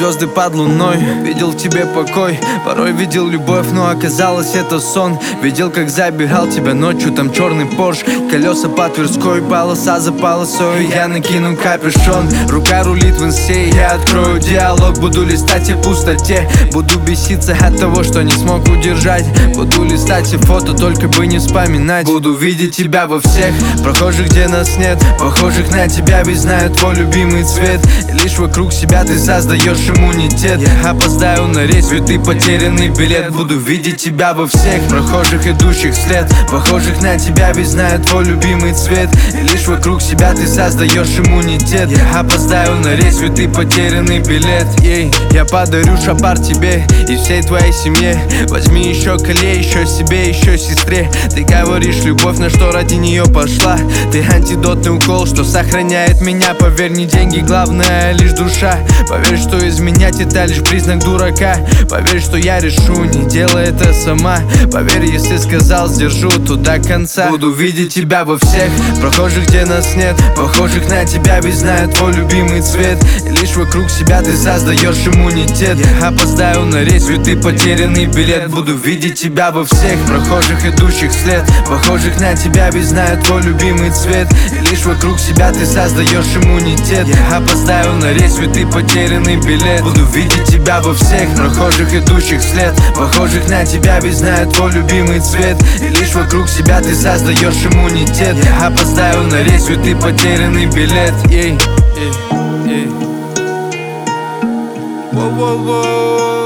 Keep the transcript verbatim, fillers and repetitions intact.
звезды под луной. Видел в тебе покой, порой видел любовь, но оказалось это сон. Видел, как забирал тебя ночью, там черный Порш, колеса по Тверской, полоса за полосой. Я накину капюшон, рука рулит в инсте, я открою диалог. Буду листать и в пустоте, буду беситься от того, что не смог удержать. Буду листать и фото, только бы не вспоминать. Буду видеть тебя во всех прохожих, где нас нет, похожих на тебя, ведь знают твой любимый цвет. И лишь вокруг себя ты создаешь иммунитет. Я опоздаю на рейс, ведь ты потерянный билет. Буду видеть тебя во всех прохожих, идущих вслед, похожих на тебя, ведь знают твой любимый цвет. И лишь вокруг себя ты создаешь иммунитет. Я опоздаю на рейс, ведь ты потерянный билет. Ей, я подарю шапар тебе и всей твоей семье. Возьми еще коле, еще себе, еще сестре. Ты говоришь любовь, на что ради нее пошла. Ты антидотный укол, что сохраняет меня. Поверь, не деньги главное, лишь душа. Поверь, что изменять это лишь признак дурака. Поверь, что я решу, не делай это сама. Поверь, если сказал, сдержу туда конца. Буду видеть тебя во всех прохожих, где нас нет, похожих на тебя, ведь знают твой любимый цвет. И лишь вокруг себя ты создаешь иммунитет. Я опоздаю на рейс, ведь ты потерянный билет. Буду видеть тебя во всех прохожих, идущих вслед, похожих на тебя, ведь знают твой любимый цвет. И лишь вокруг себя ты создаешь иммунитет. Я опоздаю на рейс, ведь ты потерянный билет. Буду видеть тебя во всех прохожих, идущих вслед, похожих на тебя, ведь знают твой любимый цвет. И лишь вокруг себя ты создаешь иммунитет. Я опоздаю на рейс, ведь ты потерянный билет. Ей, ей, ей. Воу-воу-воу.